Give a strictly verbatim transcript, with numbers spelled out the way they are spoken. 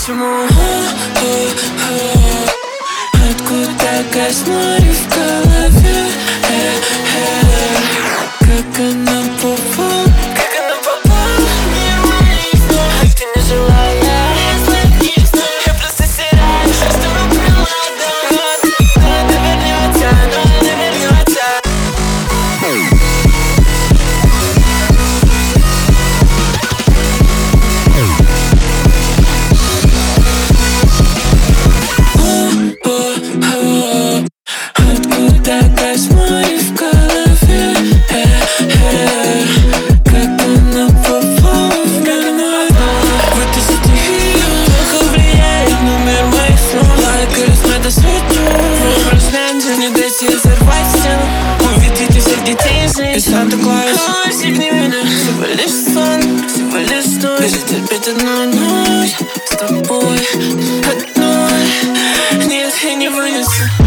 почему? Откуда кошмары в голове? Как она попала? Как она попала в мир моих снов? Ты не жила, я слышишь, я просто стираю, что было давно. Но это вернется, но это вернется. Откуда кошмары в голове? Как она попала в мир мой? Вытащить ее плохо влияет на мир моих снов. Лайкаюсь на досвету, вопрос лента, не дайте взорвать стену. Увидите всех детей из них, и Санта-Клаус сегни меня. Всего лишь сон, всего лишь ночь. Перетерпеть одну ночь с тобой одной. Нет, я не вынесу.